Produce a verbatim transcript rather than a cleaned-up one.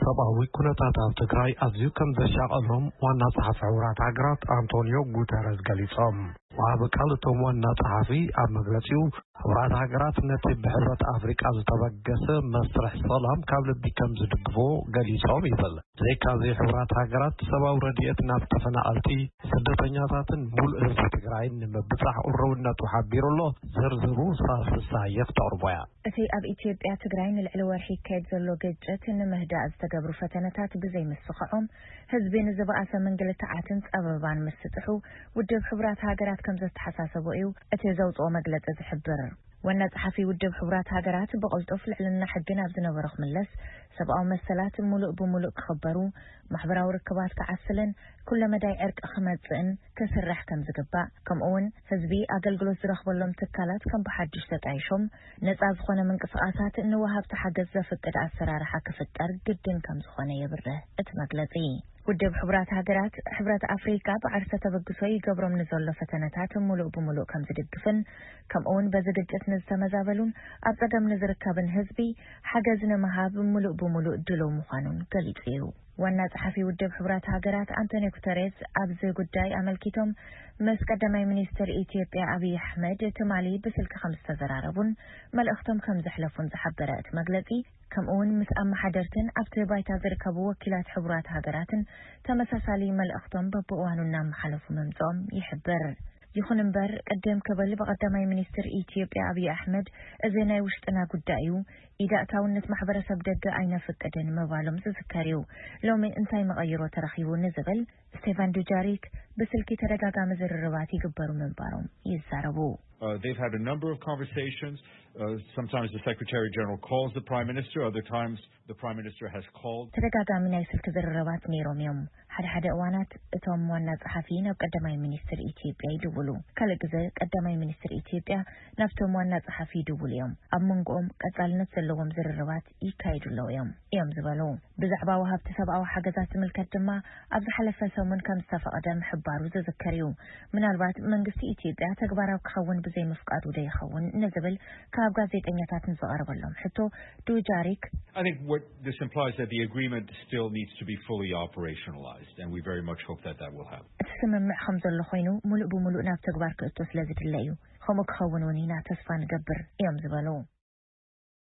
ሰብአዊ ኩነታት ኣብ ትግራይ ኣዝዩ ከም ዘሻቀሎም ዋና ጸሓፊ ሕብራት ሃገራት አንቶኒዮ ጉተረስ ገሊጾም። ወሃቢ ቃል እቶም ዋና ጸሓፊ ኣብ መግለጺኡ ሕብራት ሃገራት ነቲ ብሕብረት ኣፍሪቃ ዝተበገሰ መስርሕ ሰላም ካብ ልቢ ከም ዝድግፎ ገሊጾም ይብል። ዘይካዚ ሕብራት ሃገራት ሰብአዊ ረድኤት ናብ ተፈናቀልቲ ስደተኛታትን ሙሉእ ህዝቢ ትግራይ ንምብጻሕ ቁርውነቱ ሓቢሩሎ ዝርዝሩ ሳስሳ የፍተቅርቦያ። እቲ ኣብ ኢትዮጵያ ትግራይ ንልዕሊ ወርሒ ከይድ ዘሎ ግጭት ንምህዳእ ዝተገብሩ ፈተነታት ብዘይ ምስኽዖም ህዝቢ ንዝበኣሰ መንግልታዓትን ጸበባን ምስጥሑ ውድብ ሕብራት ሃገራት ከም ዘተሓሳሰቡ እዩ እቲ ዘውጽኦ መግለጺ ዝሕብር። ዋና ጸሓፊ ውድብ ሕብራት ሃገራት ብቕልጡፍ ልዕልና ሕግን ኣብ ዝነበረ ክምለስ ሰብኣዊ መሰላት ሙሉእ ብሙሉእ ክኽበሩ ማሕበራዊ ርክባት ክዓስልን ኩለ መዳይ ዕርቂ ክመጽእን ክስራሕ ከም ዝግባእ ከምኡውን ህዝቢ ኣገልግሎት ዝረኽበሎም ትካላት ከም ብሓድሽ ተጣይሾም ነጻ ዝኾነ ምንቅስቓሳት ንወሃብቲ ሓገዝ ዘፍቅድ ኣሰራርሓ ክፍጠር ግድን ከም ዝኾነ የብርህ እቲ መግለጺ። ውድብ ሕብራት ሃገራት ሕብረት ኣፍሪካ ብዓርሰ ተበግሶ ይገብሮም ንዘሎ ፈተነታት ሙሉእ ብሙሉእ ከም ዝድግፍን ከምኡውን በዝግጭት ንዝተመዛበሉን ኣብ ጸገም ንዝርከብን ህዝቢ ሓገዝ ንምሃብ ሙሉእ ብሙሉእ ድሉው ምዃኑን ገሊጹ እዩ። ዋና ጸሓፊ ውድብ ሕብራት ሃገራት አንቶኒዮ ጉተረስ ኣብዚ ጉዳይ ኣመልኪቶም ምስ ቀዳማይ ሚኒስትር ኢትዮጵያ አብይ አሕመድ ትማሊ ብስልክ ከም ዝተዘራረቡን መልእኽቶም ከም ዘሕለፉን ዝሓበረ እቲ መግለጺ ከምኡውን ምስ ኣመሓደርትን ኣብቲ ባይታ ዝርከቡ ወኪላት ሕብራት ሃገራትን ተመሳሳሊ መልእኽቶም በብእዋኑና መሓለፉ መምጽኦም ይሕብር። ይኹን እምበር ቀደም ከበል በቀዳማይ ሚኒስትር ኢትዮጵያ አብይ አሕመድ እዚ ናይ ውሽጥና ጉዳይ እዩ ኢዳእታውነት ማሕበረሰብ ደገ ኣይነፍቅድን መባሎም ዝዝከር እዩ። ሎሚ እንታይ መቐይሮ ተረኺቡ ንዝብል ስቴፋን ዱጃሪክ በስልኪ ተደጋጋሚ ዝርርባት ይግበሩ ምንባሮም ይዛረቡ። Uh, they've had a number of conversations. Uh, sometimes the Secretary General calls the Prime Minister. Other times the Prime Minister has called. ተደጋጋሚ ናይ ስልክ ዝርርባት ነይሮም እዮም። ሓደ ሓደ እዋናት እቶም ዋና ጸሓፊ ናብ ቀዳማይ ሚኒስትር ኢትዮጵያ ይድውሉ። ካልእ ግዜ ቀዳማይ ሚኒስትር ኢትዮጵያ ናብቶም ዋና ጸሓፊ ይድውሉ እዮም። ኣብ መንጎኦም ቀጻልነት ዘለዎም ዝርርባት ይካየዱለው እዮም እዮም ዝበሉ። ብዛዕባ ወሃብቲ ሰብኣዊ ሓገዛት ዝምልከት ድማ ኣብ ዝሓለፈ ሰሙን ከም ዝተፈቐደ ምሕባሩ ዝዝከር እዩ። ምናልባት መንግስቲ ኢትዮጵያ ተግባራዊ ክኸውን ብዘይ ምፍቃዱ ዶ ይኸውን ንዝብል ካብ ጋዜጠኛታት ንዝቐረበሎም ሕቶ ዱጃሪክ I think what this implies that the agreement still needs to be fully operationalized and we very much hope that that will happen. እቲ ስምምዕ ከም ዘሎ ኮይኑ ሙሉእ ብሙሉእ ናብ ተግባር ክእቶ ስለ ዝድለ እዩ ከምኡ ክኸውን እውን ኢና ተስፋ ንገብር እዮም ዝበሉ።